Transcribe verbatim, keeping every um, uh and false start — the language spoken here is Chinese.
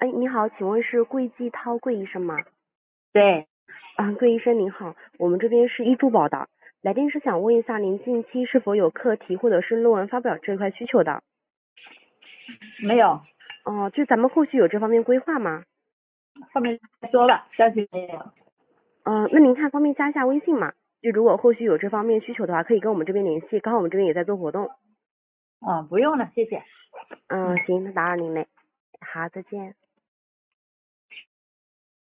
哎，你好，请问是桂继涛桂医生吗？ 对， 啊，桂医生您好，我们这边是医珠宝的，来电是想问一下您近期是否有课题或者是论文发表这块需求的？ 没有， 哦，就咱们后续有这方面规划吗？ 后面再说吧，暂时没有。 嗯、那您看方便加一下微信吗？就如果后续有这方面需求的话，可以跟我们这边联系，刚好我们这边也在做活动。 哦，不用了，谢谢。 嗯， 嗯。 行，那打扰您嘞。好，再见。